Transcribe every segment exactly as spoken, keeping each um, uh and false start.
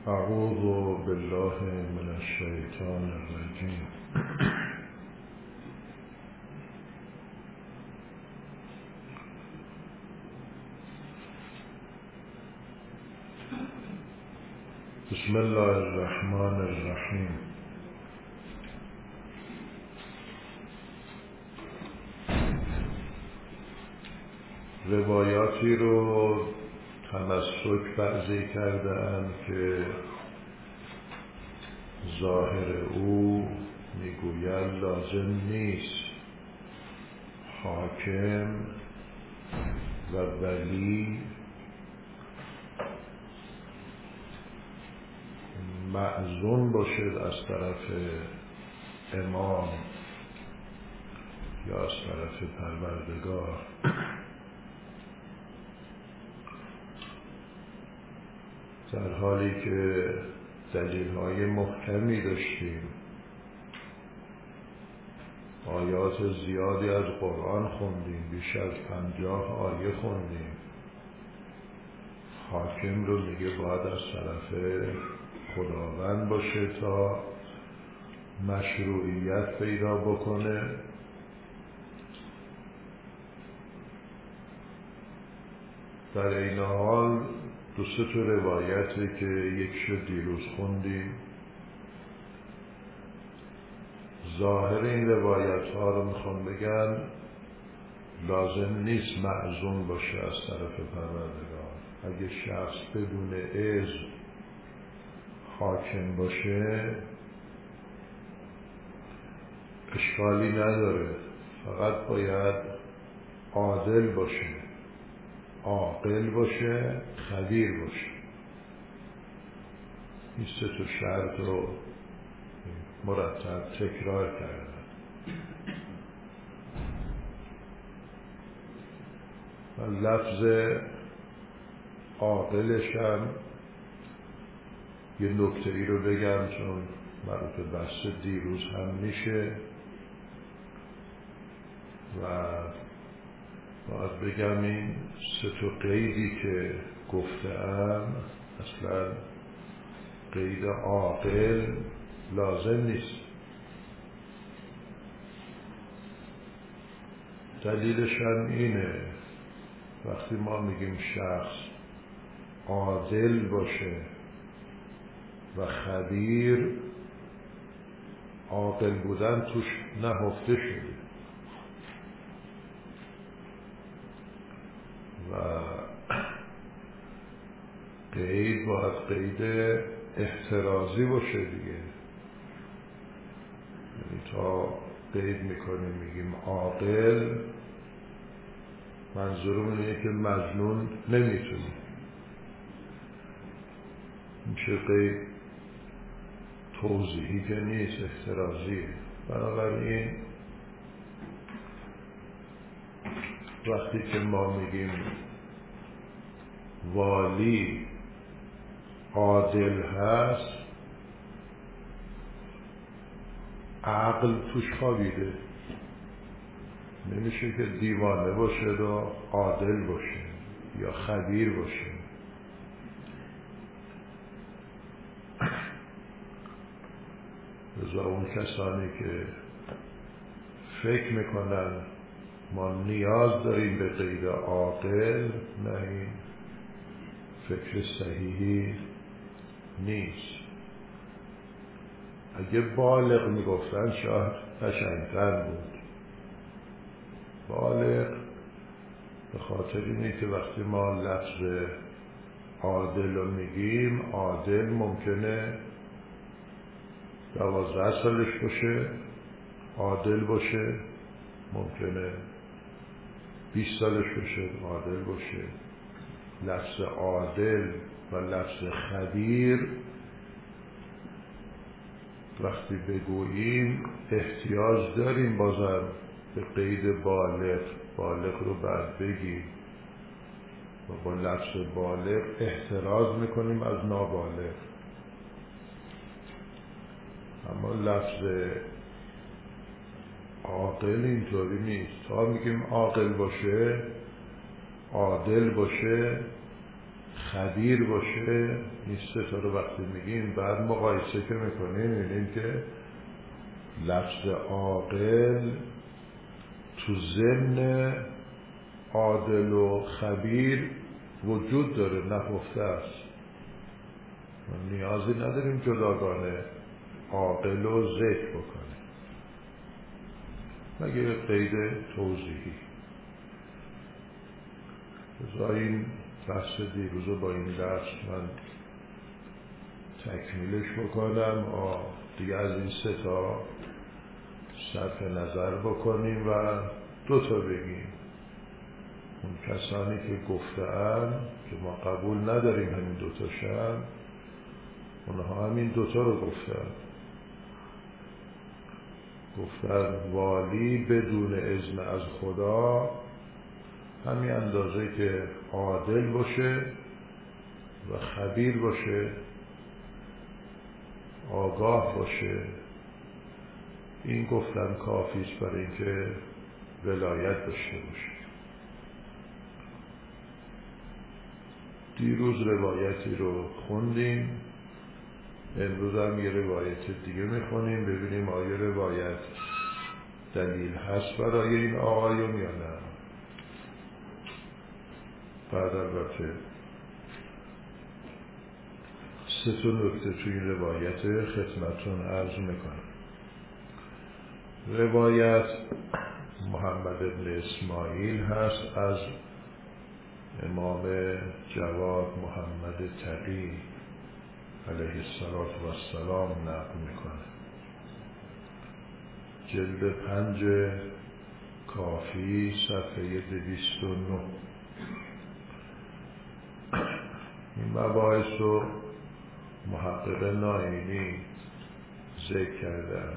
اعوذ بالله من الشیطان الرجیم. بسم الله الرحمن الرحیم. روایاتی رو تمسک بعضی کردن که ظاهر او میگوید لازم نیست حاکم و ولی مأذون باشد از طرف امام یا از طرف پروردگار، در حالی که دلیل‌های محکمی داشتیم، آیات زیادی از قرآن خوندیم، بیش از پنجاه آیه خوندیم. حاکم رو میگه باید از طرف خداوند باشه تا مشروعیت پیدا بکنه. در این حال دو سه تا روایتی که یکشو دیروز خوندیم، ظاهر این روایت ها رو میخوام بگن لازم نیست مأذون باشه از طرف پروردگار. اگه شخص بدون اذن حاکم باشه اشکالی نداره، فقط باید عادل باشه، عاقل باشه، خبیر باشه. این سه تا شرط رو مرتب تکرار کردن. و لفظ عاقلش هم یه نکته ای رو بگم چون مربوط به بحث دیروز هم میشه و باید بگم این سه تا قیدی که گفتم اصلا قید عاقل لازم نیست. دلیلش هم اینه وقتی ما میگیم شخص عادل باشه و خبیر، عاقل بودن توش نهفته شده و قید باید قید احترازی باشه دیگه. یعنی تا قید میکنیم میگیم عاقل، منظورم اینه که مجنون نمیتونه. میشه قید توضیحی که نیست، احترازیه. بنابراین وقتی که ما میگیم والی عادل هست، عقل توش خوابیده. نمیشه که دیوانه باشه و عادل باشه یا خبیر باشه. لذا اون کسانی که فکر میکنن ما نیاز داریم به قید عاقل، نه، این فکر صحیحی نیست. اگه بالغ میگفتن شاید قشنگتر بود. بالغ به خاطر اینه که وقتی ما لفظ عادل رو میگیم، عادل ممکنه دوازده سالش باشه، عادل باشه ممکنه بیست سالش باشه، عادل باشه. لفظ عادل و لفظ خبیر وقتی بگوییم احتیاج داریم بازم به قید بالغ. بالغ رو بعد بگیم و با لفظ بالغ احتراز میکنیم از نابالغ. اما لفظ عاقل اینطوری نیست. تا میگیم عاقل باشه، عادل باشه، خبیر باشه. این سه تا رو وقتی میگیم بعد مقایسه که میکنیم میبینیم که لفظ عاقل تو ضمن عادل و خبیر وجود داره، نهفته است. نیازی نداریم جداگانه عاقل رو ذکر بکنیم مگه قید توضیحی. بذار این بحث دیروز رو با این درس من تکمیلش بکنم، دیگه از این سه تا صرف نظر بکنیم و دو تا بگیم. اون کسانی که گفتن که ما قبول نداریم همین دوتاشن، اونها همین دوتا رو گفتن. گفتن والی بدون اذن از خدا همین اندازه که عادل باشه و خبیر باشه، آگاه باشه، این گفتن کافیست برای اینکه ولایت داشته باشه. دیروز روایتی رو خوندیم، امروز هم یه روایت دیگه میخونیم ببینیم آیا روایت دلیل هست برای این آقایون یا نه. بعد البته سه تا نکته توی این روایت خدمتتون عرض میکنم. روایت محمد بن اسماعیل هست، از امام جواد محمد تقی علیه السلام نقل میکنه. جلد پنج کافی صفحه دویست و نه. این مباحث رو محقق نائینی ذکر کردن.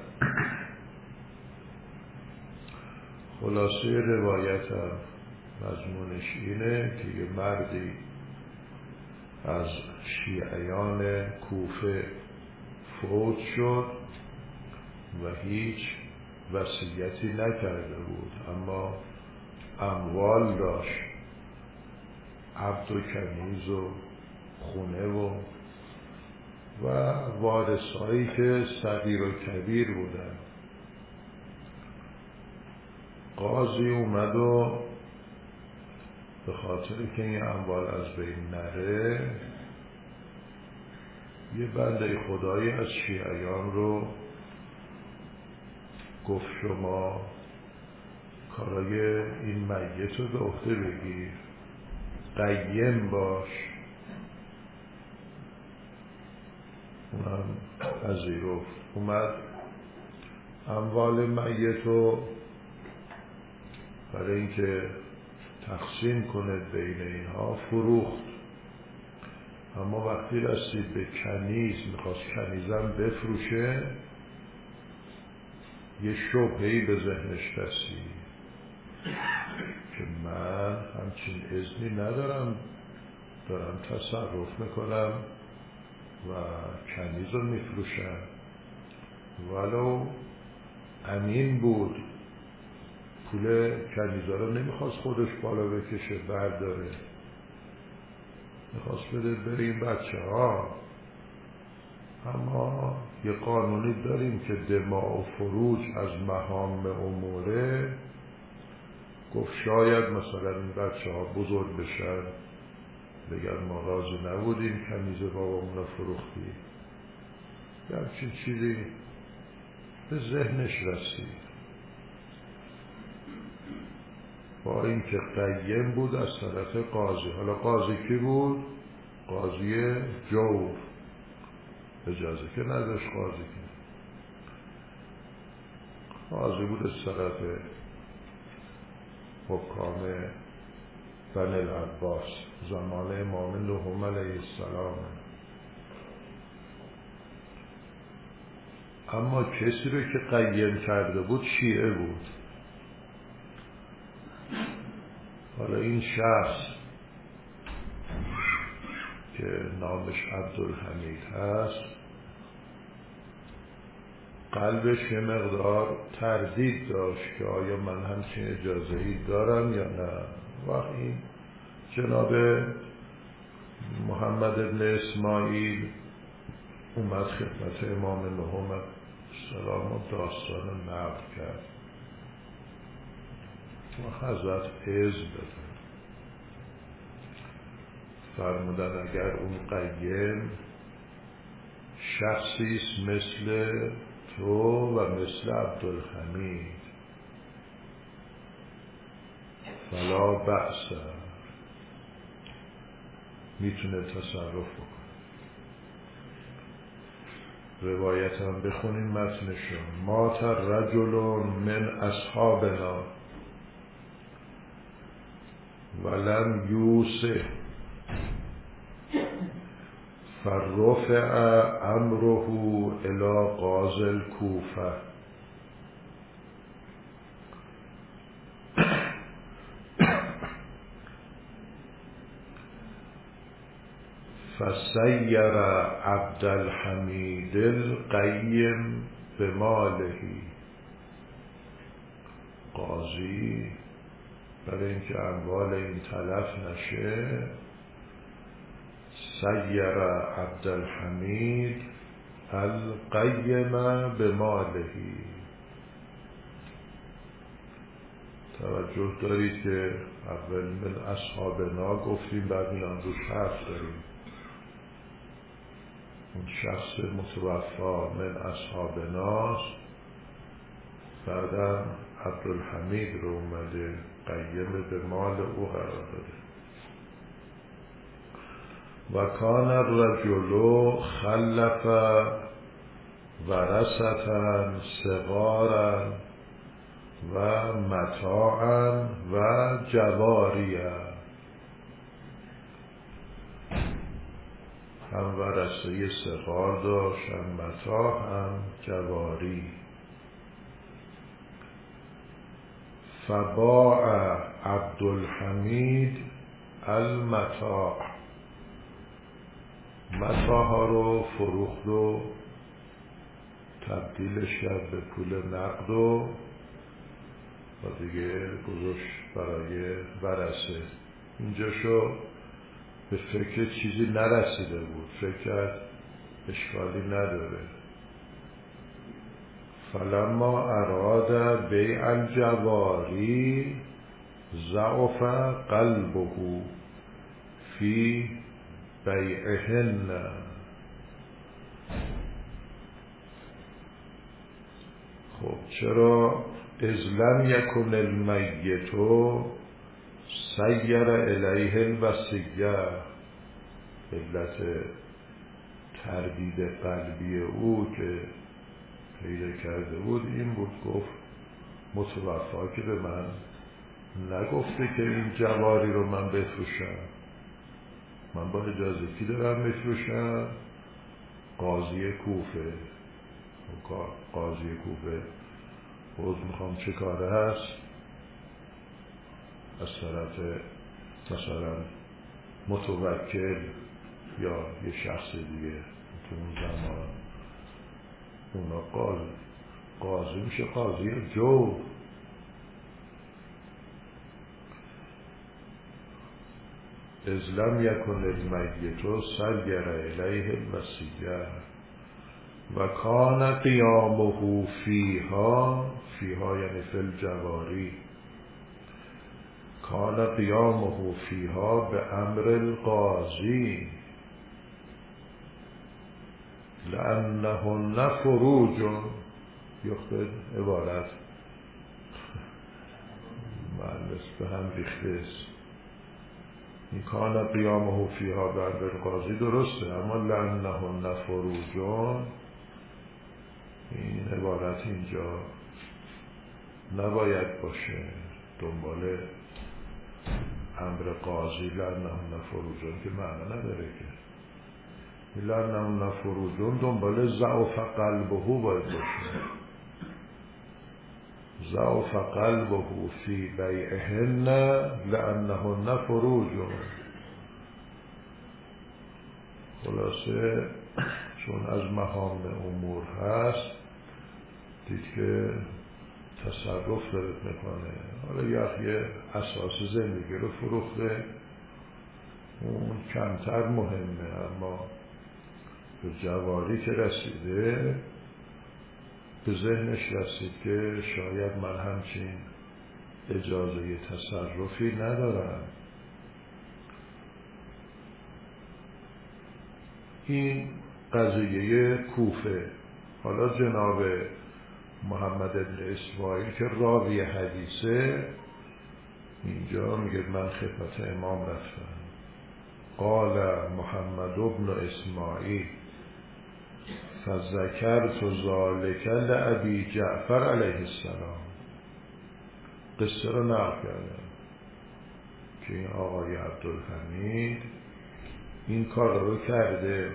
خلاصه روایت هم مضمونش اینه که یه مردی از شیعیان کوفه فوت شد و هیچ وصیتی نکرده بود، اما اموال داشت، عبد و کنیز و خونه و و وارثایی که صغیر و کبیر بودن. قاضی اومد و به خاطر که این اموال از بین نره یه بنده خدایی از شیعیان رو گفت شما کارای این میت رو به عهده بگیر، قیم باش. اونم پذیرفت. اومد اموال میت رو برای اینکه تقسیم کنه بین اینها فروخت. اما وقتی رسید به کنیز، میخواست کنیزم بفروشه، یه شبهه‌ای به ذهنش رسید که من همچین اذنی ندارم، دارم تصرف میکنم و کنیز رو میفروشم. ولو امین بود، پول کنیزا رو نمیخواست خودش بالا بکشه برداره، میخواست بده بره این بچه ها. اما یه قانونی داریم که دماء و فروج از محام اموره. گفت شاید مثلا این بچه ها بزرگ بشن بگن ما راضی نبودیم کنیز بابامون رو فروختی، یا همچین چیزی به ذهنش رسید. با این که قیم بود از طرف قاضی. حالا قاضی کی بود؟ قاضی جور، اجازه که نداشت قاضی که قاضی بود از طرف حکام بن العباس زمان امام نهم علیه السلام. اما کسی رو که قیم کرده بود شیعه بود. حالا این شخص که نامش عبدالحمید هست، قلبش یه مقدار تردید داشت که آیا من همچین اجازه‌ای دارم یا نه. وقت این جناب محمد ابن اسماعیل اومد خدمت امام نهم سلام و داستان نقل کرد و حضرت عز دادن، فرمودن اگر اون قیم شخصیست مثل تو و مثل عبدالحمید فلا بأس، میتونه تصرف بکنه. روایت هم بخونیم متنشون. مات رجل من اصحابنا ولم یوسه فرفع امره الى قاضی الکوفه فسیر عبدالحمید القیم بماله. قاضی برای اینکه اموال این تلف نشه سیر عبدالحمید القیم بماله. توجه دارید که اول من اصحابنا گفتیم، بعد میان روش حرف داریم. اون شخص متوفا من اصحابناست، بعدم عبدالحمید رو اومده قیم به مال او قرار داده. و کان الرجل خلف ورثة صغارا و متاعا و جواریا. هم ورثه صغار داشت، هم متاع، هم جواری. فباع عبدالحمید المتاع، متاع ها رو فروخت و تبدیلش کرد به پول نقد و و دیگه گذاشت برای ورثه. اینجا شو به فکر چیزی نرسیده بود، فکر اشکالی نداره. فلما اراد بیع الجواری ضعف قلبه فی بیعهن. خب چرا اذ لم یکن المیت سیر الیه الوصیه، علت تردید قلبی او که پیدا کرده بود این بود، گفت متوفا که به من نگفته که این جواری رو من بفروشم، من با اجازه کی دارم بفروشم؟ قاضی کوفه. قاضی کوفه باز میخوام چه کاره هست؟ از طرف مثلا متوکل یا یه شخص دیگه تو اون زمان اونا قاضی قاضی میشه قاضی جو. اذ لم یکن المیت سیر الیه الوصیه و کان قیامه فیها، فیها یعنی فی الجواری، کان قیامه فیها به امر القاضی لأنهن فروج. یخبر عبارت معنیس به هم ریخته است. این کان قیامه فیها به امر القاضی درسته، اما لأنهن فروج این عبارت اینجا نباید باشه دنبال امر قاضی لأنهن فروجون که معنی نداره که لأنهن فروجون دنبال ضعف قلبه باید باشه. ضعف قلبه فی بیعهن لأنهن فروجون. خلاصه چون از مهام امور هست دید که تصرف داره میکنه. حالا یه اساس زندگی رو فروخته، اون کمتر مهمه، اما به جواری که رسیده به ذهنش رسید که شاید من همچین اجازه تصرفی ندارم. این قضیه کوفه. حالا جناب محمد بن اسماعیل که راوی حدیثه اینجا میگه من خدمت امام رفتم. قال محمد بن اسماعیل فذکرت ذلک لابی جعفر علیه السلام. قصه رو نقل کردم که این آقای عبدالحمید این کار رو کرده،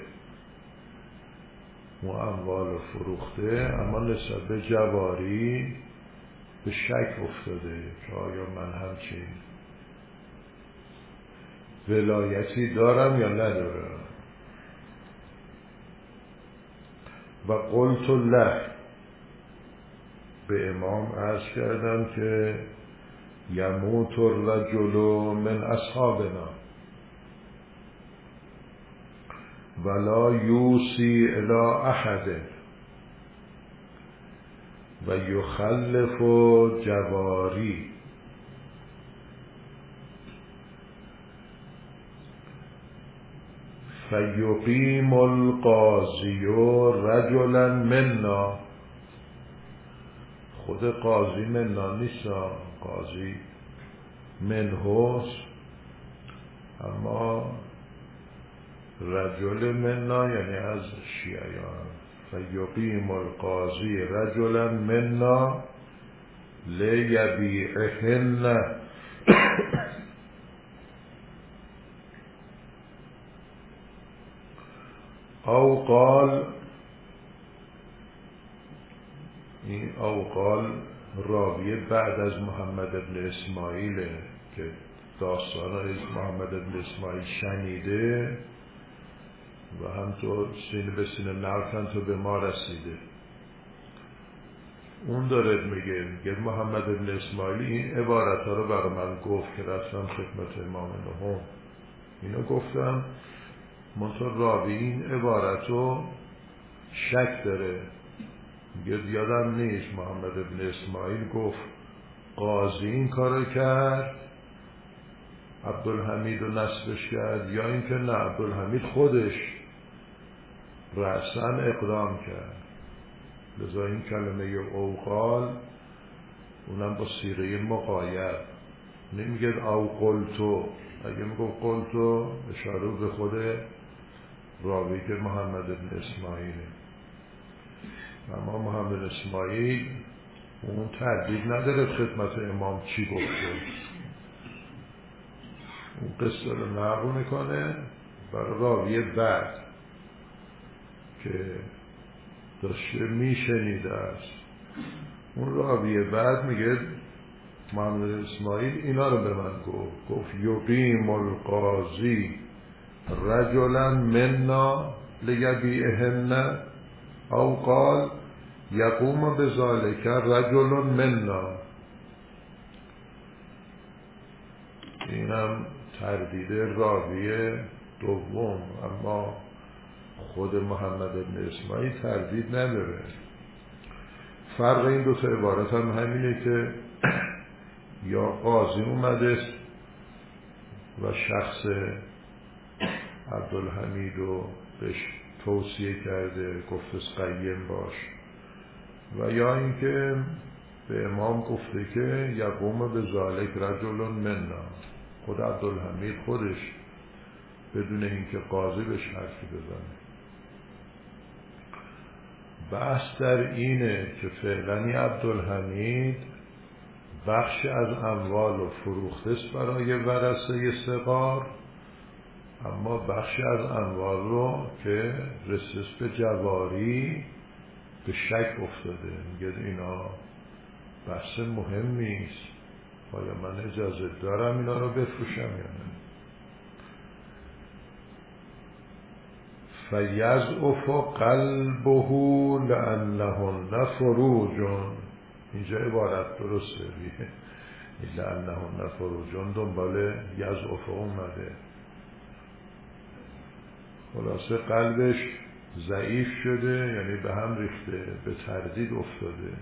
و اموال رو فروخته، اما نسبت به جواری به شک افتاده که آیا من همچین ولایتی دارم یا ندارم. و قلت له، به امام عرض کردم که یموت الرجل من اصحابنا ولا یوصی الی احد و یخلف جواری فیقیم القاضی رجلا منا. خود قاضی منا نیست، قاضی منهوست، اما رجل منا یعنی از شیعیان. فیقیم القاضی رجلا منا لیبیعهن. او قال، این او قال راوی بعد از محمد بن اسماعیل که داستان از محمد بن اسماعیل شنیده و همطور سینه به سینه نقل تا به ما رسیده. اون داره میگه میگه محمد بن اسماعیل این عبارت ها رو برای من گفت که رفتم خدمت امام نهم، اینو گفتم، منطور راوی این عبارت رو شک داره. میگه یادم نیست محمد بن اسماعیل گفت قاضی این کارو کرد، عبدالحمید رو نصبش کرد، یا اینکه نه عبدالحمید خودش رأساً اقدام کرد. لذا این کلمه اوقال اونم با صیغه مقاید، نمیگه او قلتو. اگه میگه قلتو اشاره به خود راوی که محمد بن اسماعیله، اما محمد اسماعیل اون تردید نداره خدمت امام چی گفته. اون قصه رو نقل میکنه برای راوی بعد که داشته میشنیده است. اون راوی بعد میگه محمد اسماعیل اینا رو به من گفت گفت یقیم القاضی رجلا منا لیبیعهن او قال یقوم بذالک رجل منا. اینم تردید راوی دوم، اما خود محمد بن اسماعیل تردید نداره. فرق این دو تا عبارت هم همینه که یا قاضی اومده و شخص عبدالحمید رو بهش توصیه کرده گفت قیم باش، و یا اینکه به امام گفته که یقوم به ذالک رجل منا. خود عبدالحمید خودش بدون اینکه قاضی بهش حرفی بزنه. بحث در اینه که فعلا عبدالحمید بخش از اموال و فروخته است برای ورثه صغار، اما بخش از اموال رو که رسیده به جواری به شک افتاده. میگه اینا بحث مهمی است، آیا من اجازه دارم اینا رو بفروشم یا نه. فیضعف قلبه لانهن فروجون. اینجا عبارت درسته، لانهن فروجون دنبال یضعف اومده. خلاصه قلبش ضعیف شده، یعنی به هم ریخته، به تردید افتاده.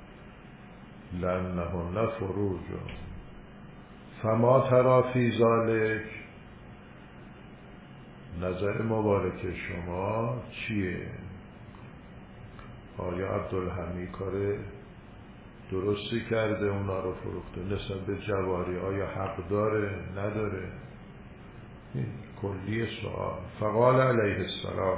لأنهن فروج فما تری فی ذلک، نظر مبارک شما چیه؟ آیا عبدالحمید کار درستی کرده اونا رو فروخته نسبت به جواری؟ آیا حق داره نداره؟ این کلی سوال. فقال علیه السلام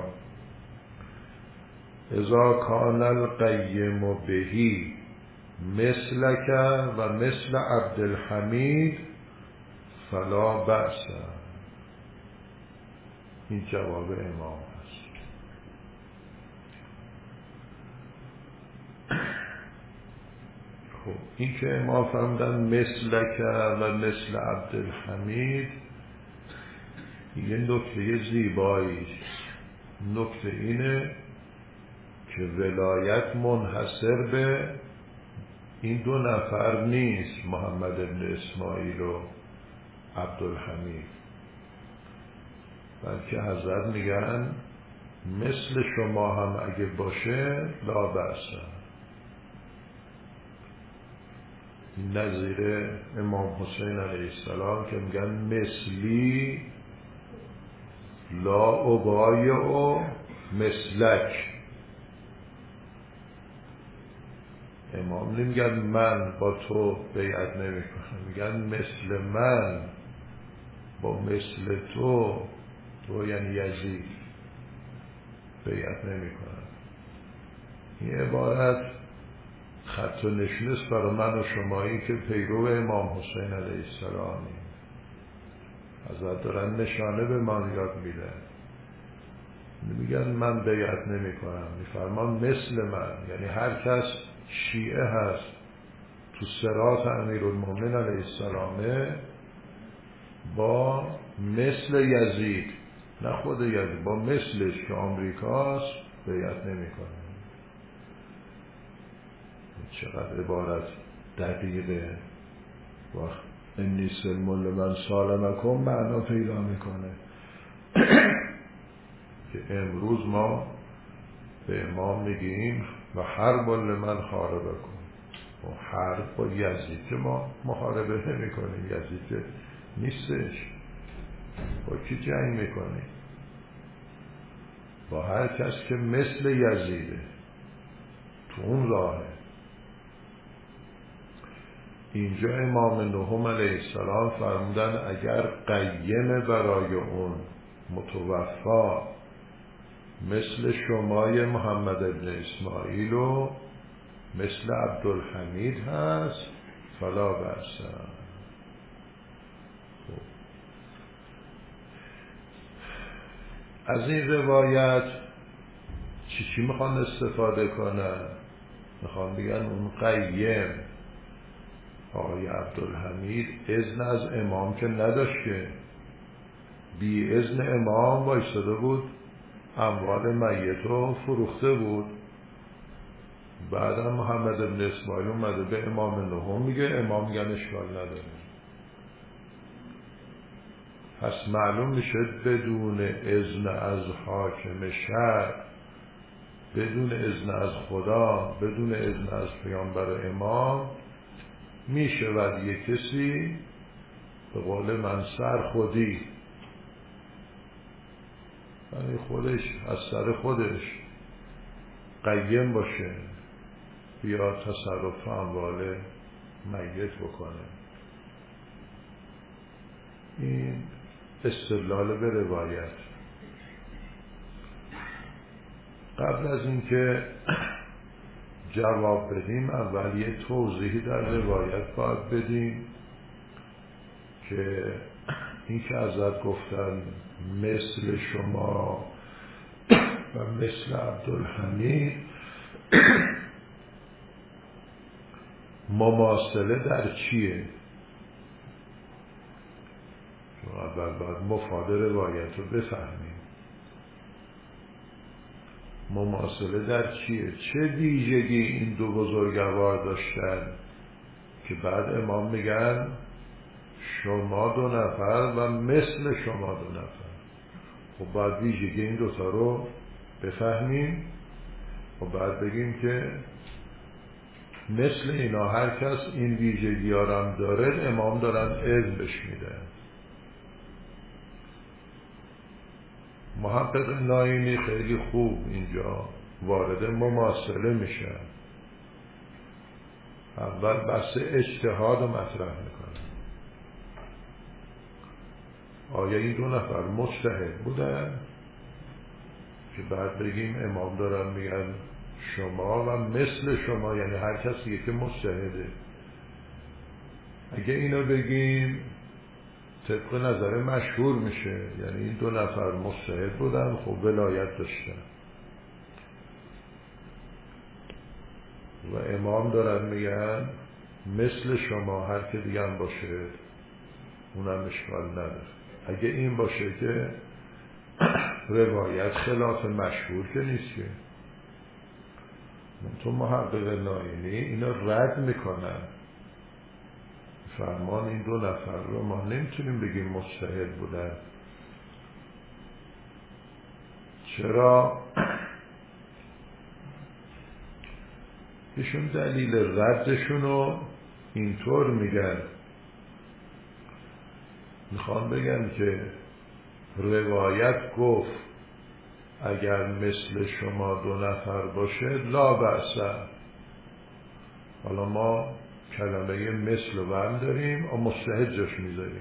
اذا کان القیم بهی مثلک و مثل عبدالحمید فلا بأس. این جواب امام هست. خب این که امام فرمودن مثلک و مثل عبدالحمید، یه نکته زیبایی. نکته اینه که ولایت منحصر به این دو نفر نیست، محمد ابن اسماعیل و عبدالحمید، بلکه حضرت میگن مثل شما هم اگه باشه لا بأس. نظیر امام حسین علیه السلام که میگن مثلی لا ابایع مثلک. امام نمیگن من با تو بیعت نمی کنم، میگن مثل من با مثل تو، تو یعنی یزید، بیعت نمی کنم. این عبارت خط و نشون است برای من و شمایی که پیرو امام حسین علیه السلامی. حضرت دارن نشانه به ما یاد میدن. میگن من بیعت نمی کنم، میفرمان مثل من، یعنی هر کس شیعه هست تو صراط امیرالمومنین علیه السلامه با مثل یزید، نه خود یزید، با مثلش که آمریکاست بیعت نمی کنه. چقدر عبارت دقیقه. وقت انی سلم لمن سالمکم معنا پیدا میکنه که امروز ما به امام میگیم و حرب لمن خاربکم، و حرب با یزید که ما محاربه نمی کنیم، یزید که نیستش، با کی جنگ میکنیم؟ با هر کس که مثل یزیده، تو اون راهه. اینجا امام نهم علیه السلام فرمودن اگر قیم برای اون متوفا مثل شمای محمد ابن اسماعیل و مثل عبدالحمید هست فلا بأس. از این روایت چی چی میخوان استفاده کنن؟ میخوان بگن اون قیم آقای عبدالحمید اذن از امام که نداشت، که بی اذن امام وایساده بود اموال میت رو فروخته بود. بعدم محمد ابن اسماعیل اومده به امام نهم میگه، امام میگن اشکال نداره. پس معلوم میشه بدون اذن از حاکم شهر، بدون اذن از خدا، بدون اذن از پیامبر امام میشود یک کسی به قول من سر خودی، یعنی خودش از سر خودش قیم باشه بیا تصرف اموال میت بکنه. این استدلال به روایت. قبل از اینکه جواب بدیم اول یه توضیحی در روایت باید بدیم که این که حضرت گفتن مثل شما و مثل عبدالحمید مماثله در چیه؟ اول باید مفاد روایت رو بفهمیم. مماثله در چیه؟ چه ویژگی این دو بزرگوار داشتن که بعد امام میگن شما دو نفر و مثل شما دو نفر؟ خب باید ویژگی این دوتا رو بفهمیم و بعد بگیم که مثل اینا هر کس این ویژگی ها رو هم داره، امام دارن علم بهش میدن. محقق ناینی خیلی خوب اینجا وارد مماثله میشه. اول بحث اجتهاد رو مطرح میکنه. آیا این دو نفر مجتهد بودن؟ که بعد بگیم امام دارن میگن شما و مثل شما، یعنی هر کسی که مجتهده. اگه اینو بگیم طبق نظر مشهور میشه، یعنی این دو نفر مجتهد بودن، خب ولایت داشتن و امام دارن میگن مثل شما هر که دیگه هم باشه اونم اشکال نداره. اگه این باشه که روایت خلاف مشهور که نیست که تو محقق ناینی اینا رد میکنن. فرمان این دو نفر رو ما نمیتونیم بگیم مجتهد بودن. چرا؟ ایشون دلیل ردشون رو اینطور میگن، میخوان بگن که روایت گفت اگر مثل شما دو نفر باشه لا بأس. حالا ما کلمه مثل و هم داریم و مجتهد جاش میذاریم.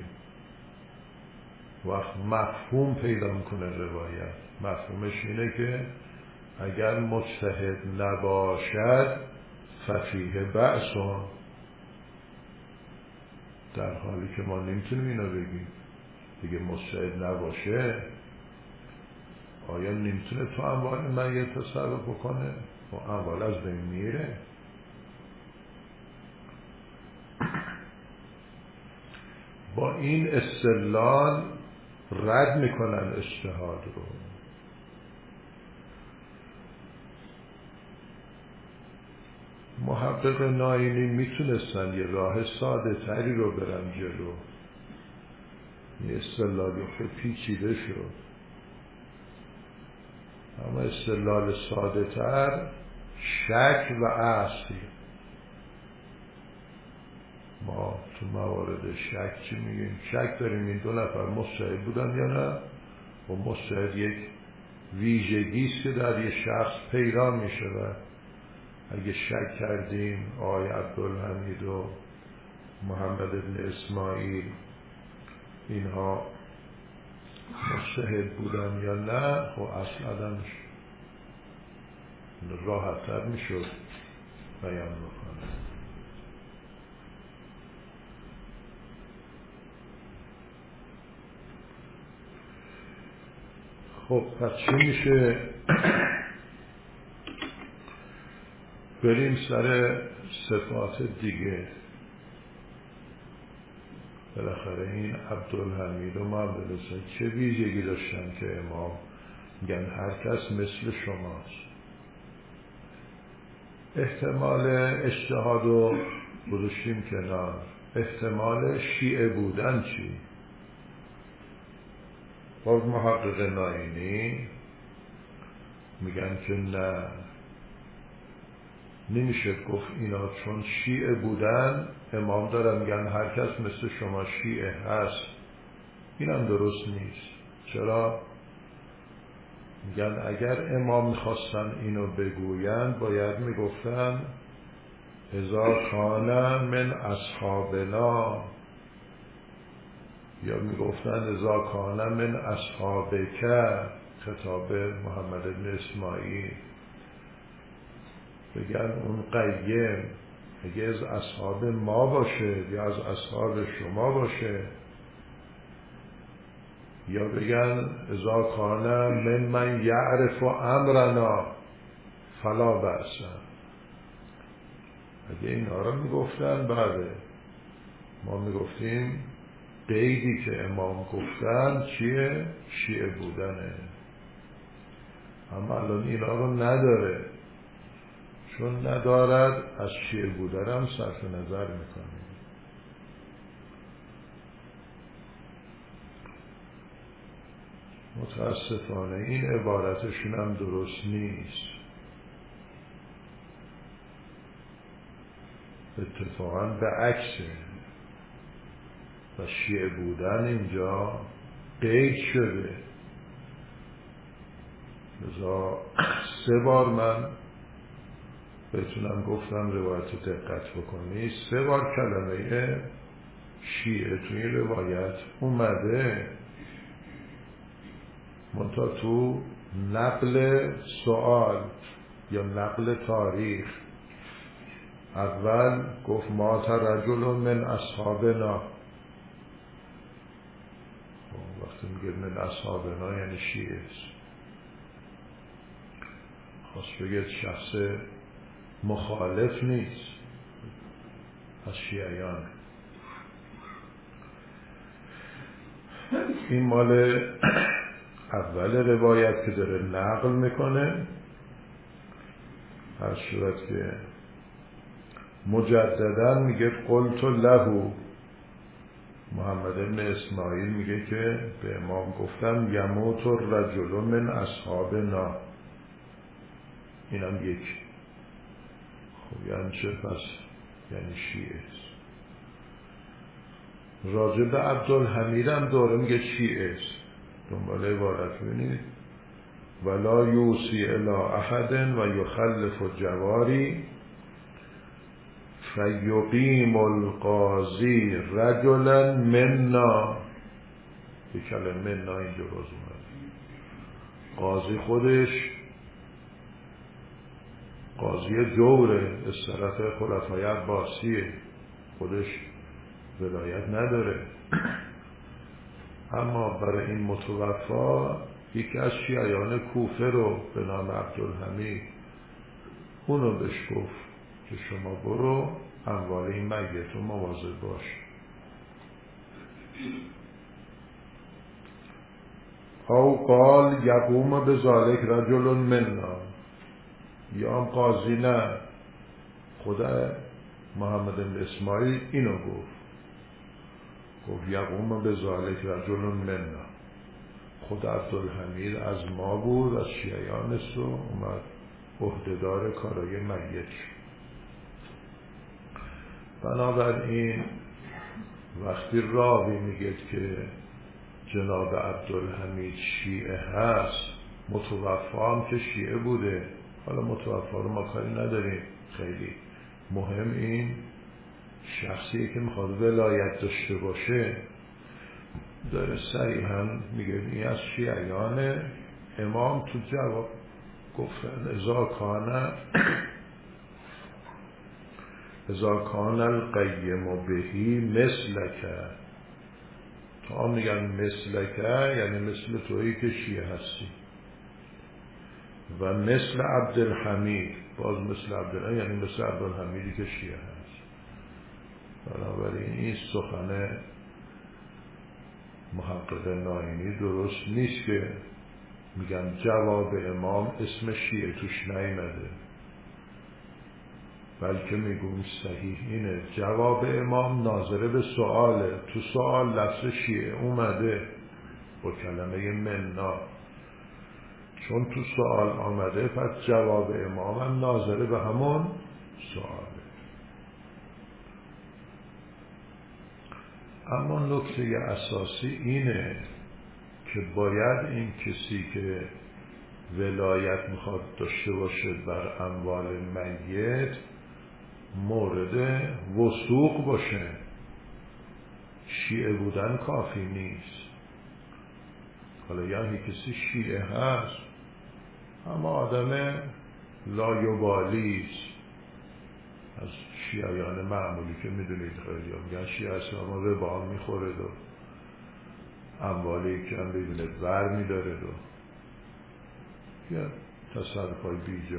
وقت مفهوم پیدا میکنه روایت. مفهومش اینه که اگر مجتهد نباشد ففیه بأسون، در حالی که ما نمیتونیم اینو بگیم دیگه. مجتهد نباشه آیا نمیتونه تو اموال میت تصرف بکنه؟ و اموال از بین میره. با این استدلال رد میکنن اجتهاد رو. محقق ناینی میتونستن یه راه ساده تری رو برن جلو. یه استدلالی خود پیچیده شد، اما استدلال ساده تر شک و اصل. ما تو موارد شک چی میگیم؟ شک داریم این دو نفر مجتهد بودن یا نه. و مجتهد یک ویژگیست که در یه شخص پیدا میشه و اگه شک کردیم آقای عبدالحمید و محمد بن اسماعیل اینها مجتهد بودن یا نه، خب اصلا راحت‌تر میشد بیان بکنه. خب پس چی میشه؟ بریم سر صفات دیگه. بالاخره این عبدالحمید و محمد حسین چه ویژگی داشتن که امام میگن هر کس مثل شماست؟ احتمال اجتهاد رو گذاشتیم کنار. احتمال شیعه بودن چی؟ باز محقق ناینی میگن که نه، نمیشه گفت اینا چون شیعه بودن امام دارن میگن هر کس مثل شما شیعه هست. اینم درست نیست. چرا؟ میگن اگر امام میخواستن اینو بگوین باید میگفتن اذا کان من اصحابنا، یا میگفتن اذا کان من اصحابک، خطاب محمد بن اسماعیل. بگن اون قیم اگه از اصحاب ما باشه یا از اصحاب شما باشه، یا بگن اذا کان من من یعرف امرنا فلا بأس. اگه اینا رو میگفتن بعد ما میگفتیم قیدی که امام گفتن چیه؟ شیعه بودنه. اما الان اینا رو نداره. چون ندارد از شیعه بودن هم صرف نظر میکنه. متاسفانه این عبارتشون هم درست نیست. اتفاقا به عکسه و شیعه بودن اینجا قید شده. لذا سه بار من بهتونم گفتم روایت دقت بکنی، سه بار کلمه شیعه توی این روایت اومده، منتها تو نقل سوال یا نقل تاریخ اول گفت مات رجل من اصحابنا. وقتی میگه من اصحابنا یعنی شیعه است، خواست بگه شخص مخالف نیست از شیعیان. این مال اول روایت که داره نقل میکنه. هر صورت که مجددا میگه قلت له، محمد بن اسماعیل میگه که به امام گفتم یموت الرجل من اصحابنا. اینم یک. خب یعنی چه؟ پس یعنی شیعه است. راجع به عبدالحمید هم دوره میگه شیعه است. دنبال عبارت ببینید ولا یوصی الی احد و یخلف جواری فیقیم القاضی رجلا منا. به کلمه منا اینجا باز اومد. قاضی خودش قاضی دوره، از طرف خلفای عباسیه، خودش ولایت نداره. اما برای این متوفا یکی از شیعیان کوفه رو به نام عبدالحمید اونو بهش گفت که شما برو اموال این میت رو مواظب باش. او قال یقوم بذالک رجل منا، یا هم قاضی نه، خدا محمد بن اسماعیل اینو گفت، گفت یقوم بذالک رجل منا. خود عبدالحمید از ما بود، از شیعیان است و اومد عهدهدار کارای میت. بنابراین وقتی راوی میگه که جناب عبدالحمید شیعه هست، متوفا هم که شیعه بوده، حالا متوفا رو ما کاری نداریم، خیلی مهم این شخصی که میخواد ولایت داشته باشه داره صریحا میگه این از شیعیان. امام تو جواب گفتن ازا کانه ازا کان القیم بهی مثلکه. تا میگن مثلکه یعنی مثل تویی که شیعه هستی، و مثل عبدالحمید باز مثل عبدالحمید یعنی مثل عبدالحمیدی که شیعه هست. بنابراین این سخن محقق ناینی درست نیست که میگن جواب امام اسم شیعه توش نیامده، بلکه میگم صحیح اینه جواب امام ناظره به سؤاله. تو سؤال لفظ شیعه اومده با کلمه منا، چون تو سؤال آمده پس جواب امام هم ناظره به همون سؤاله. اما نکته اساسی اینه که باید این کسی که ولایت میخواد داشته باشه بر اموال میت مورد وثوق باشه. شیعه بودن کافی نیست. حالا یعنی کسی شیعه هست اما آدم لایبالیست، از شیعیان معمولی که میدونید خیلی ها میگن شیعه هست اما ربا میخوره و اموالی که هم ببینه بر میداره و یا تصرفای بیجا.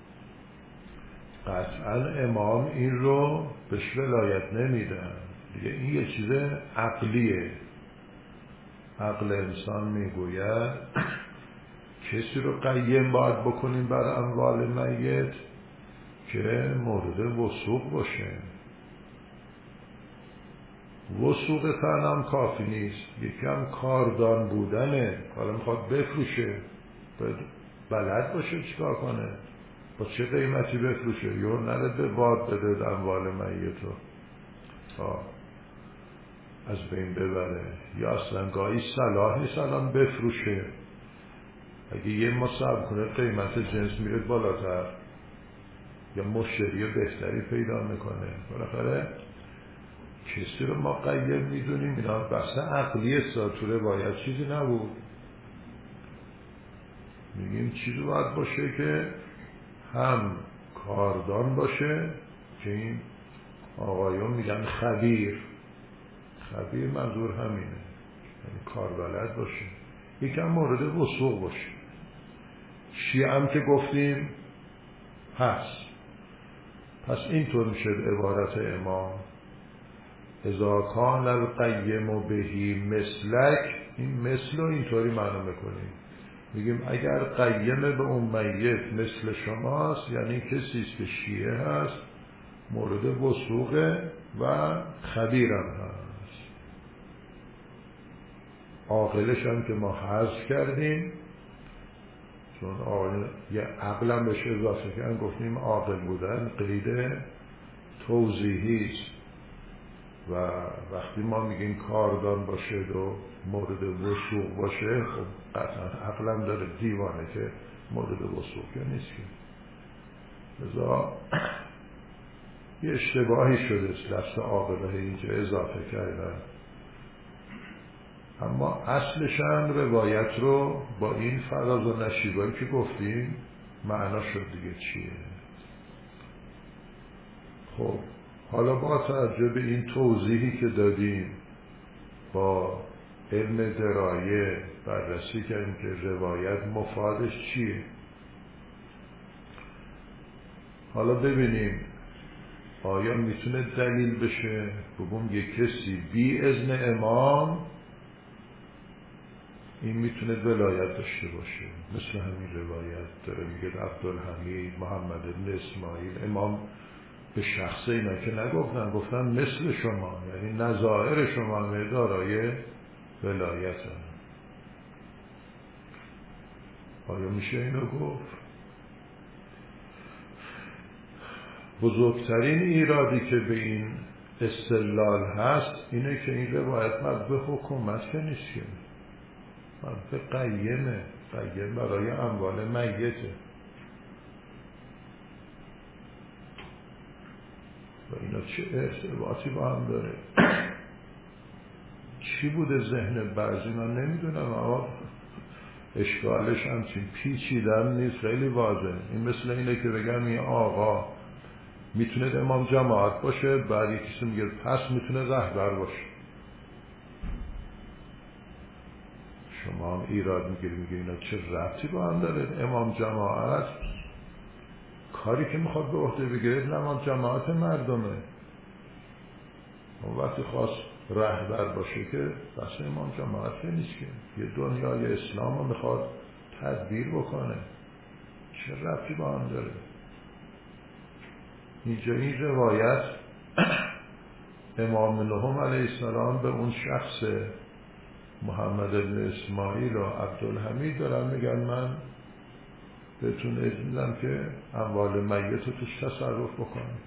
قطعا امام این رو بهش ولایت نمیدن دیگه. این یه چیز عقلیه. عقل انسان میگوید کسی رو قیم باید بکنیم بر اموال میت که مورد وثوق باشه. وثوق تن هم کافی نیست، یکم کاردان بودنه. حالا میخواد بفروشه، بلد باشه چیکار کنه، با چه قیمتی بفروشه. یا نره به باد بده اموال میتو تا از بین ببره. یا اصلا گاهی صلاح نیست الان بفروشه، اگه یه ما صبر کنه قیمت جنس میره بالاتر یا مشتری بهتری پیدا میکنه. بالاخره کسی رو ما قیم میدونیم، اینا بحث عقلی ساتوره باید چیزی نبود. میگیم چیزی باید باشه که هم کاردان باشه، که این آقایون میگن خبیر. خبیر منظور همینه، یعنی کاربلد باشه، یکم مورد وثوق باشه. شیعه هم که گفتیم هست. پس اینطور میشه عبارت امام اذا کان القیم بهی مثلک. این مثل رو اینطوری معنی میکنیم، میگیم اگر قیم به اون میت مثل شماست، یعنی کسیست که شیعه هست، مورد وثوقه و خبیرم هست. عاقلش هم که ما حذف کردیم، چون عاقل یه عقلم بهش اضافه کردن، گفتیم عاقل بودن قید توضیحی است. و وقتی ما میگیم کاردان باشه و مورد وثوق باشه، خب قطعا عقلم داره، دیوانه که مورد وثوق که نیست که. لذا یه اشتباهی شده، لفظ عاقله اینجا اضافه کردن. اما اصلشن روایت رو با این فراز و نشیبایی که گفتیم معنا شد دیگه چیه. خب حالا با توجه به این توضیحی که دادیم، با علم درایه بررسی کردیم که روایت مفادش چیه. حالا ببینیم آیا میتونه دلیل بشه بگم یک کسی بی اذن امام این میتونه ولایت داشته باشه. مثل همین روایت داره میگه عبدالحمید محمد بن اسماعیل، امام به شخص اینا که نگفتن، گفتن مثل شما، یعنی نظائر شما همه دارای ولایت هم. آیا میشه اینو گفت؟ بزرگترین ایرادی که به این استدلال هست اینه که این روایت مربوط به حکومت که نیست، که مربوط به قیمه. قیم برای اموال میته و اینا چه ارتباطی با هم داره؟ چی بوده ذهن بعضی؟ من نمیدونم، اما اشکالش همچین پیچیدن نیست، خیلی واضحه. این مثل اینه که بگم این آقا میتونه امام جماعت باشه، بعد یکیشون میگه پس میتونه رهبر باشه. شما هم ایراد میگیری، میگه اینا چه ربطی با هم داره؟ امام جماعت کاری که میخواد به عهده بگیره امام جماعت مردمه. اون وقتی خواست رهبر باشه که بس امام جماعت نیست، که یه دنیای اسلام رو میخواد تدبیر بکنه. چه ربطی با هم داره؟ اینجا این روایت امام نهم علیه السلام به اون شخص محمد بن اسماعیل و عبدالحمید دارن میگن من بهتون اجازه میدم که اموال میت رو توش تصرف بکنیم.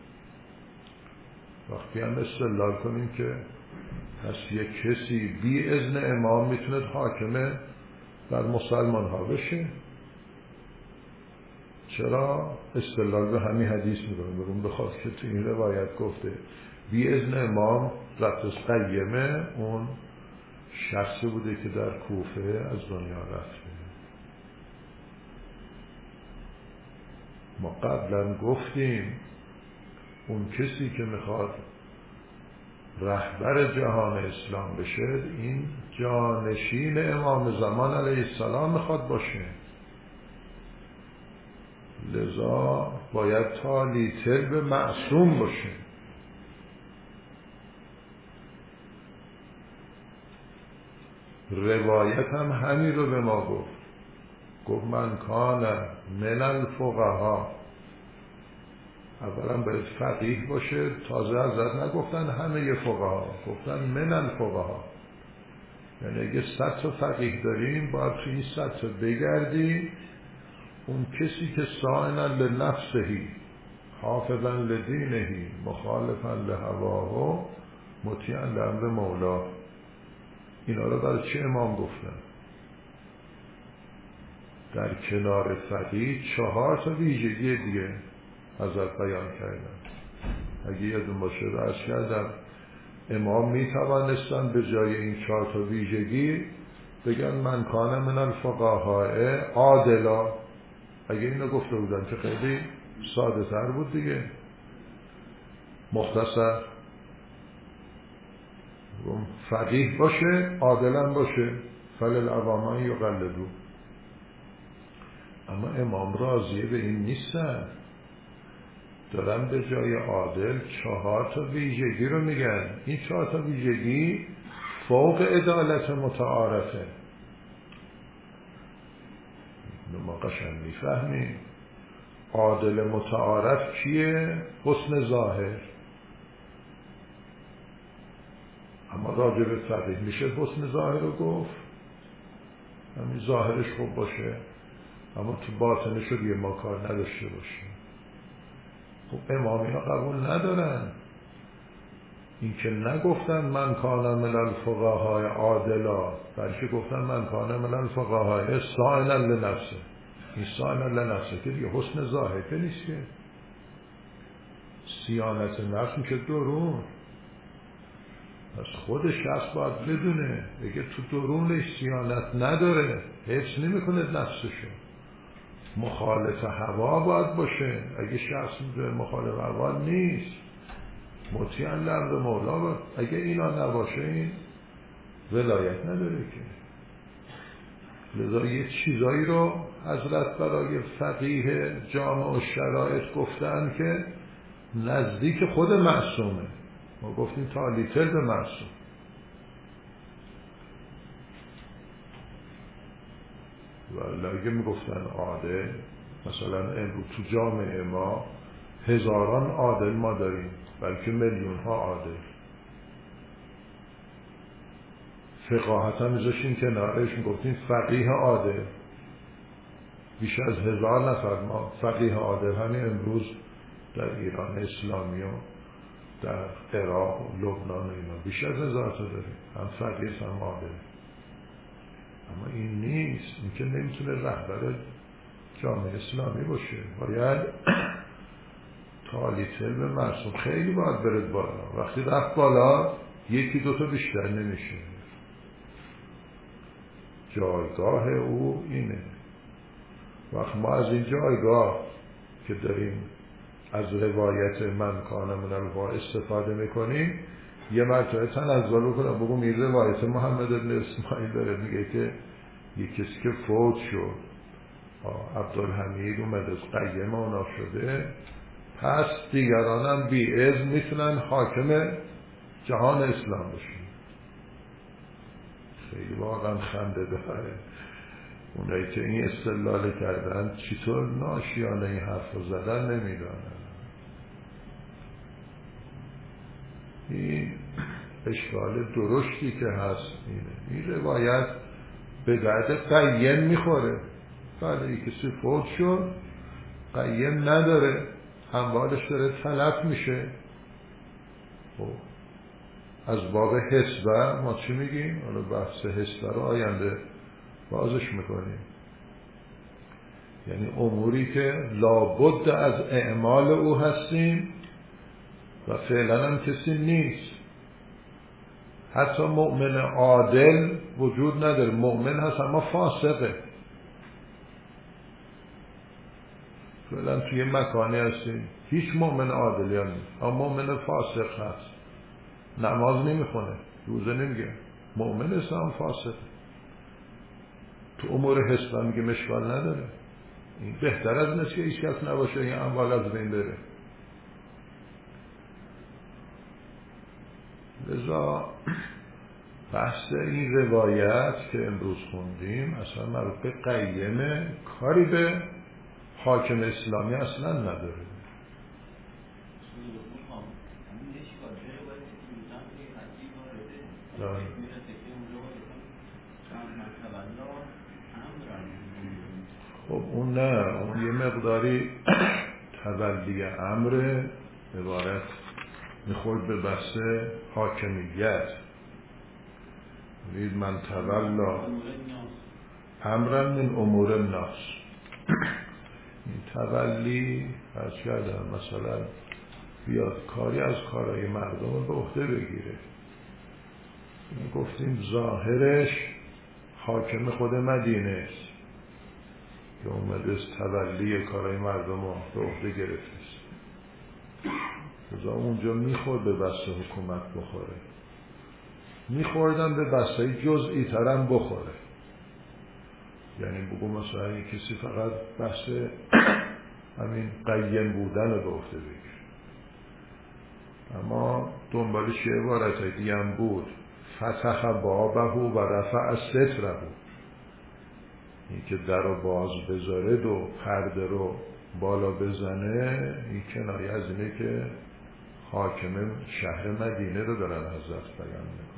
وقتی هم استدلال کنیم که پس یک کسی بی اذن امام میتونه حاکمه بر مسلمان ها بشه، چرا استدلال به همین حدیث میکنیم؟ بگم بخواد که تو این روایت گفته بی اذن امام رفتش قیمه، اون شخصی بوده که در کوفه از دنیا رفته. ما قبلا گفتیم اون کسی که میخواد رهبر جهان اسلام بشه این جانشین امام زمان علیه السلام میخواد باشه، لذا باید تالی تل به معصوم باشه. روایت هم همین رو به ما گفت، گفت من کان من الفقها اولا باید فقیه باشه. تازه حضرت نگفتن همه فقها، گفتن من الفقها. یعنی اگه صد تا فقیه داریم باید تو این صد تا بگردیم اون کسی که صائنا لنفسهی حافظا لدینهی مخالفا لهواه مطیعا لامر مولا، اینا رو برای چه امام گفتن؟ در کنار فقیه چهار تا ویژگی دیگه حضرت بیان کردن. اگه یادتون باشه عرض کردم امام می توانستن به جای این چهار تا ویژگی بگن من کان من الفقهاء عادلا. اگه اینو گفته بودن که خیلی ساده تر بود دیگه، مختصر. فقیه باشه، عادلا باشه، فللعوامان یقلدو. اما امام راضیه به این نیستن، دارن به جای عادل چهار تا ویژگی رو میگن. این چهار تا ویژگی فوق عدالت متعارفه. ما قشنگ میفهمیم عادل متعارف کیه؟ حسن ظاهر. اما راجع به فقیه میشه حسن ظاهر رو گفت، همین ظاهرش خوب باشه اما تو باطنش رو دیگه ما کار نداشته باشیم. خب امامی ها قبول ندارن. این که نگفتن من کان من الفقهاء عادلا، بلکه گفتن من کان من الفقهاء صائنا لنفسه. این صائنا لنفسه که دیگه حسن ظاهر که نیست، که صیانت نفس میشه درون. پس خود شخص باید بدونه اگه تو درونش صیانت نداره حفظ نمیکنه نفسشو. مخالف هوا باید باشه. اگه شخص مخالف هوا نیست، مطیعا لامر مولا باید. اگه اینا نباشه این ولایت نداره که. لذا یه چیزایی رو حضرت برای فقیه جامع و شرایط گفتن که نزدیک خود معصومه. ما گفتیم تالیتر به معصوم. ولی اگه میگفتن عادل، مثلا امروز تو جامعه ما هزاران عادل ما داریم، بلکه میلیون ها عادل. فقاهت هم میذاشیم کنارش، میگفتیم فقیه عادل. بیش از هزار نفر ما فقیه عادل همین امروز در ایران اسلامی و در عراق و لبنان و اینا بیش از هزار تا داریم، هم فقیه هم عادل. اما این نیست، این که نمیتونه رهبر جامعه اسلامی باشه. باید تالیتل به معصوم خیلی باید برد بالا. وقتی رفت بالا یکی دوتا بیشتر نمیشه. جایگاه او اینه. وقت ما از این جایگاه که داریم از روایت من کان من الفقهاء استفاده میکنیم، یه مرتبه تنزل بکنم بگم این روایت محمد بن اسماعیل داره میگه که یک کسی که فوت شد، عبدالحمید اومد از قیم اونا شده، پس دیگرانم بی اذن میتونن حاکم جهان اسلام بشن. خیلی واقعا خنده داره. اونایی که این استدلال کردن چطور ناشیانه این حرف رو زدن نمیدانن. این اشکال درشتی که هست اینه. این روایت به درد قیم میخوره. بله کسی فوت شد، قیم نداره، اموالش داره تلف میشه. خب از باب حسبه ما چی میگیم؟ حالا بحث حسبه رو آینده بازش میکنیم. یعنی اموری که لابد از اعمال او هستیم و فعلا هم کسی نیست. حتی مؤمن عادل وجود نداره. مؤمن هست اما فاسقه. فعلا توی مکانی هستیم هیچ مؤمن عادلی هم نیست، اما مؤمن فاسق هست، نماز نمیخونه، روزه نمیگه، مؤمن است هم فاسق. تو امور حسب هم میگه مشکل نداره. این بهتر از نیست که هیچ کس نباشه این اموال از بین بره. لذا بحث این روایت که امروز خوندیم اصلا مربوط به قیمه، کاری به حاکم اسلامی اصلا نداره. خب اون نه، اون یه مقداری تولی امر عبارت میخورد به بسته حاکمیت. ببینید من تولا امرا من امور الناس، این تولی از کردم مثلا بیاد کاری از کارهای مردم به عهده بگیره. گفتیم ظاهرش حاکم خود مدینه است که اومده است تولی کارهای مردم رو به عهده گرفته است. اونجا میخورد به بسته حکومت بخوره، میخوردن به بسته جزئی ترم بخوره. یعنی بگو مثلا این کسی فقط بسته همین قیم بودن به عهده بگیر، اما دنبالش یه عبارت دیگه هم بود، فتح بابه و رفع ستره، این که در رو باز بذاره و پرده رو بالا بزنه، این کنایه از اینه که حاکم شهر مدینه رو دارن حضرت بیان میکنن.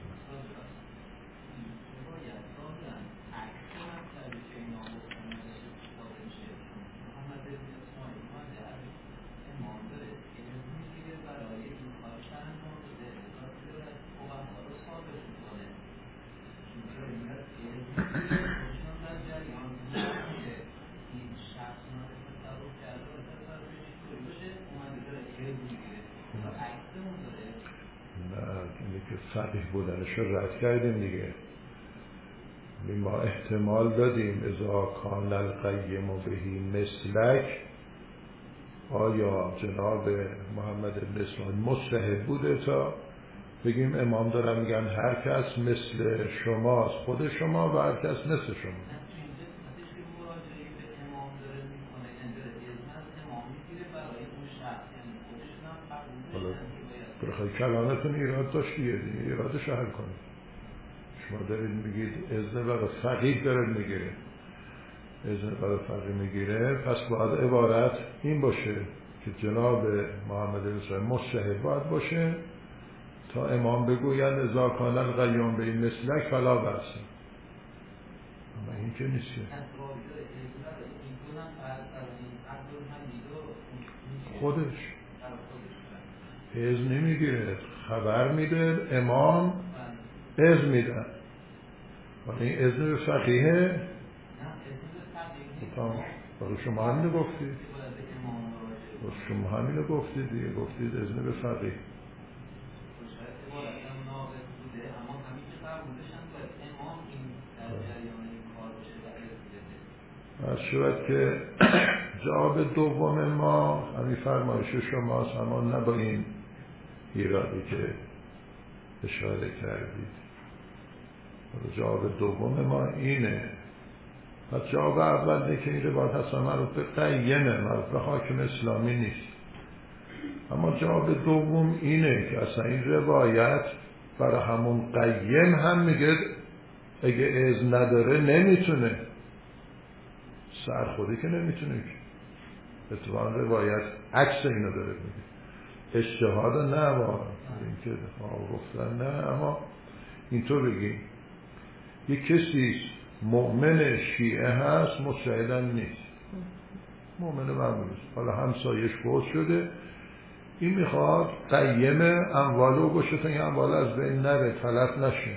فقیه بودنش رو رد کردیم دیگه. ما احتمال دادیم اذا کان القیم بهی مثلک، آیا جناب محمد بن اسماعیل مجتهد بوده تا بگیم امام دارن میگن هر کس مثل شماست خود شما و هر کس مثل شما. بخوای کلامتون ایراد داشت دیگه ایرادش حل کنید. شما دارید میگید اذن برای فقیه دارید میگیره، اذن برای فقیه میگیره، پس باید عبارت این باشه که جناب محمد بن اسماعیل مجتهد باید باشه تا امام بگوید اذا کان القیوم به این مسلک فلا بأس. اما این که نیست. خودش اذن نمیگیره، خبر میده امام اذن میدن، ولی این اذن به فقیه برای شما همینو گفتید، برای شما همینو گفتید دیگه، گفتید اذن به فقیه. از شود که جواب دوم ما همین فرمایش شماست، اما نه با این ایرادی که اشاره کردید. جواب دوم ما اینه. پس جواب اول اینه که این روایت اصلا مربوط به قیمه، مربوط به حاکم اسلامی نیست. اما جواب دوم اینه که اصلا این روایت برای همون قیم هم میگه اگه اذن نداره نمیتونه، سر خودی که نمیتونه که اتفاقا روایت عکس اینو داره میگه. اجتهاد نه با این که گفتن نه، اما اینطور بگیم یک کسی مؤمن شیعه هست مجتهدم نیست، مؤمن معمولی است، حالا همسایش فوت شده، این میخواد قیم اموالو باشه تا این اموال از بین نره، تلف نشه،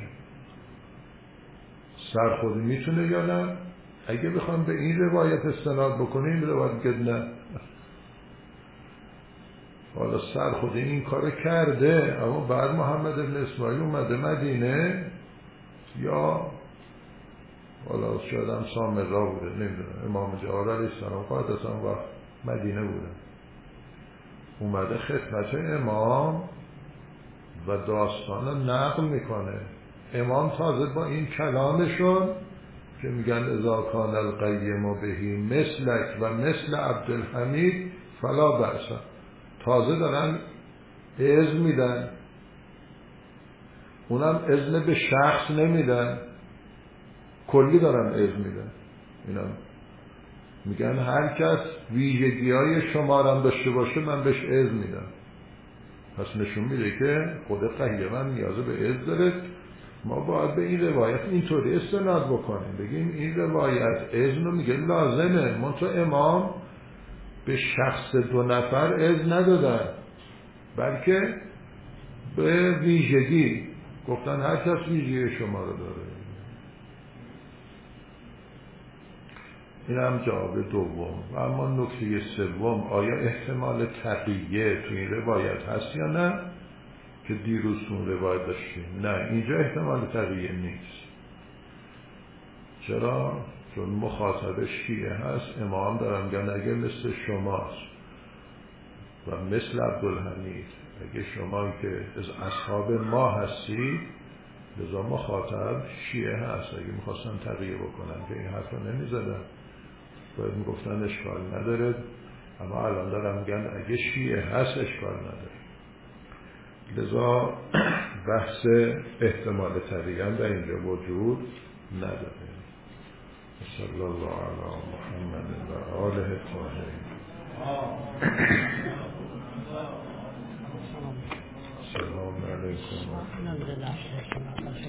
سر خودی میتونه یا نه؟ اگه بخوام به این روایت استناد بکنیم این روایت گد نه، حالا سر خودی این کار کرده، اما بعد محمد بن اسماعیل اومده مدینه، یا حالا شاید هم سامرا بوده نمیدونم، امام جواد علیه السلام قاعدتا وقت مدینه بوده، اومده خدمت امام و داستان نقل میکنه. امام تازه با این کلامشون که میگن اذا کان القیم بهی مثلک و مثل عبدالحمید فلا بأس، تازه دارن اذن میدن، اونم اذن به شخص نمیدن، کلی دارن اذن میدن. اینم میگن هر کس ویژگی‌های شما را داشته باشه من بهش اذن میدم. پس نشون میده که خود قهیه من نیازه به اذن داره. ما باید به این روایت اینطوری استناد بکنیم، بگیم این روایت اذن رو میگه لازمه، منتها امام به شخص دو نفر اذن ندادن، بلکه به ویژگی گفتن هر کس ویژگی شما رو داره. این هم جواب دوم. و اما نکته سوم، آیا احتمال تقیه تو این روایت هست یا نه که دیروز اون روایت داشتیم؟ نه، اینجا احتمال تقیه نیست. چرا؟ چون مخاطب شیعه هست، امام دارم میگن اگه مثل شماست و مثل عبدالحمید، اگه شما که از اصحاب ما هستید، لذا مخاطب شیعه هست، اگه میخواستن تقیه بکنن که این حرف رو نمیزدن، باید میگفتن اشکال نداره. اما الان دارم میگن اگه شیعه هست اشکال نداره. لذا بحث احتمال تقیه هم در اینجا وجود نداره. صلی الله علی محمد و آله الطاهرین. سلام علیکم.